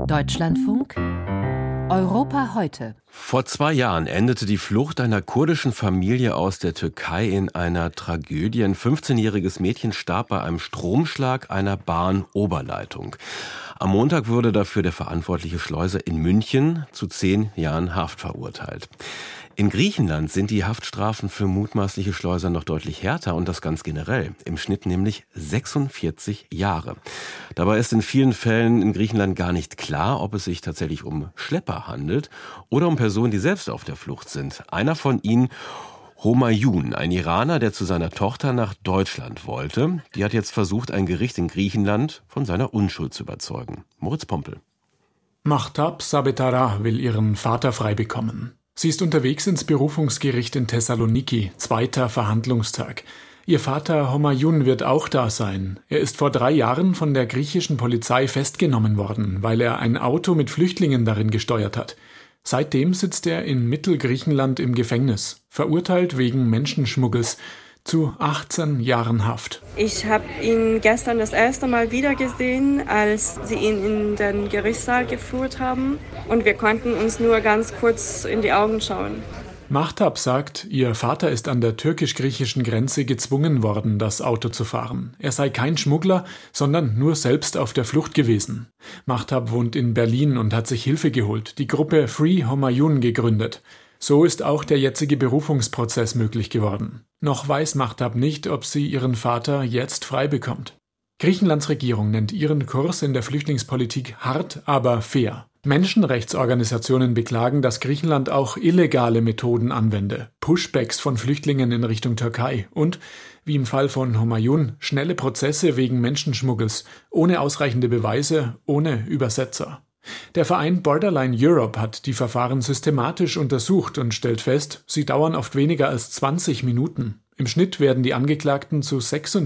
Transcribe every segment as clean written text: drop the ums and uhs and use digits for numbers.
Deutschlandfunk Europa heute. Vor 2 Jahren endete die Flucht einer kurdischen Familie aus der Türkei in einer Tragödie. Ein 15-jähriges Mädchen starb bei einem Stromschlag einer Bahnoberleitung. Am Montag wurde dafür der verantwortliche Schleuser in München zu 10 Jahren Haft verurteilt. In Griechenland sind die Haftstrafen für mutmaßliche Schleuser noch deutlich härter und das ganz generell. Im Schnitt nämlich 46 Jahre. Dabei ist in vielen Fällen in Griechenland gar nicht klar, ob es sich tatsächlich um Schlepper handelt oder um Personen, die selbst auf der Flucht sind. Einer von ihnen, Homayun, ein Iraner, der zu seiner Tochter nach Deutschland wollte. Die hat jetzt versucht, ein Gericht in Griechenland von seiner Unschuld zu überzeugen. Moritz Pompel. Mahtab Sabetara will ihren Vater frei bekommen. Sie ist unterwegs ins Berufungsgericht in Thessaloniki, 2. Verhandlungstag. Ihr Vater Homayun wird auch da sein. Er ist vor 3 Jahren von der griechischen Polizei festgenommen worden, weil er ein Auto mit Flüchtlingen darin gesteuert hat. Seitdem sitzt er in Mittelgriechenland im Gefängnis, verurteilt wegen Menschenschmuggels zu 18 Jahren Haft. Ich habe ihn gestern das erste Mal wieder gesehen, als sie ihn in den Gerichtssaal geführt haben. Und wir konnten uns nur ganz kurz in die Augen schauen. Mahtab sagt, ihr Vater ist an der türkisch-griechischen Grenze gezwungen worden, das Auto zu fahren. Er sei kein Schmuggler, sondern nur selbst auf der Flucht gewesen. Mahtab wohnt in Berlin und hat sich Hilfe geholt, die Gruppe Free Homayun gegründet. So ist auch der jetzige Berufungsprozess möglich geworden. Noch weiß Mahtab nicht, ob sie ihren Vater jetzt frei bekommt. Griechenlands Regierung nennt ihren Kurs in der Flüchtlingspolitik hart, aber fair. Menschenrechtsorganisationen beklagen, dass Griechenland auch illegale Methoden anwende. Pushbacks von Flüchtlingen in Richtung Türkei und, wie im Fall von Homayun, schnelle Prozesse wegen Menschenschmuggels, ohne ausreichende Beweise, ohne Übersetzer. Der Verein Borderline Europe hat die Verfahren systematisch untersucht und stellt fest, sie dauern oft weniger als 20 Minuten. Im Schnitt werden die Angeklagten zu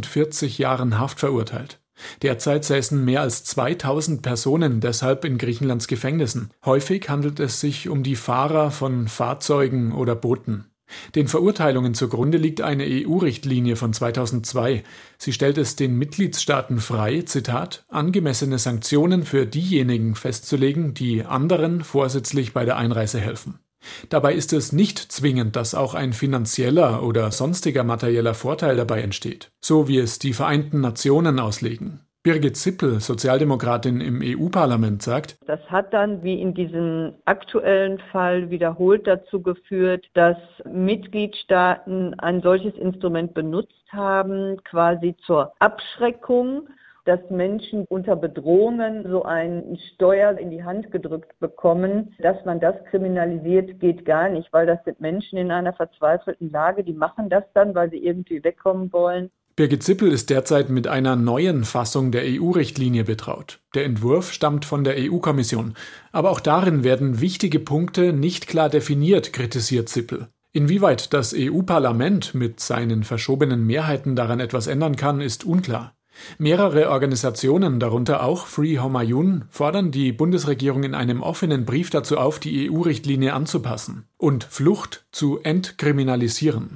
46 Jahren Haft verurteilt. Derzeit säßen mehr als 2000 Personen deshalb in Griechenlands Gefängnissen. Häufig handelt es sich um die Fahrer von Fahrzeugen oder Booten. Den Verurteilungen zugrunde liegt eine EU-Richtlinie von 2002. Sie stellt es den Mitgliedstaaten frei, Zitat, angemessene Sanktionen für diejenigen festzulegen, die anderen vorsätzlich bei der Einreise helfen. Dabei ist es nicht zwingend, dass auch ein finanzieller oder sonstiger materieller Vorteil dabei entsteht, so wie es die Vereinten Nationen auslegen. Birgit Zippel, Sozialdemokratin im EU-Parlament, sagt, das hat dann, wie in diesem aktuellen Fall wiederholt, dazu geführt, dass Mitgliedstaaten ein solches Instrument benutzt haben, quasi zur Abschreckung, dass Menschen unter Bedrohungen so ein Steuer in die Hand gedrückt bekommen. Dass man das kriminalisiert, geht gar nicht, weil das sind Menschen in einer verzweifelten Lage, die machen das dann, weil sie irgendwie wegkommen wollen. Birgit Zippel ist derzeit mit einer neuen Fassung der EU-Richtlinie betraut. Der Entwurf stammt von der EU-Kommission. Aber auch darin werden wichtige Punkte nicht klar definiert, kritisiert Zippel. Inwieweit das EU-Parlament mit seinen verschobenen Mehrheiten daran etwas ändern kann, ist unklar. Mehrere Organisationen, darunter auch Free Homayun, fordern die Bundesregierung in einem offenen Brief dazu auf, die EU-Richtlinie anzupassen und Flucht zu entkriminalisieren.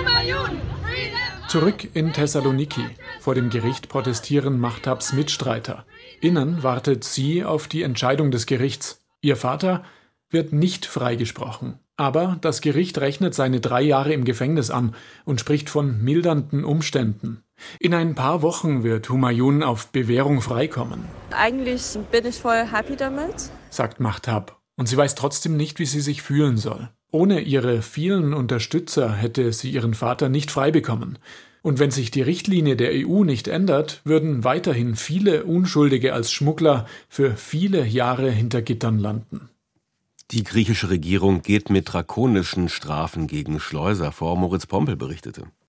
Zurück in Thessaloniki. Vor dem Gericht protestieren Mahtabs Mitstreiter. Innen wartet sie auf die Entscheidung des Gerichts. Ihr Vater wird nicht freigesprochen. Aber das Gericht rechnet seine 3 Jahre im Gefängnis an und spricht von mildernden Umständen. In ein paar Wochen wird Homayun auf Bewährung freikommen. Eigentlich bin ich voll happy damit, sagt Mahtab. Und sie weiß trotzdem nicht, wie sie sich fühlen soll. Ohne ihre vielen Unterstützer hätte sie ihren Vater nicht frei bekommen. Und wenn sich die Richtlinie der EU nicht ändert, würden weiterhin viele Unschuldige als Schmuggler für viele Jahre hinter Gittern landen. Die griechische Regierung geht mit drakonischen Strafen gegen Schleuser vor, Moritz Pompel berichtete.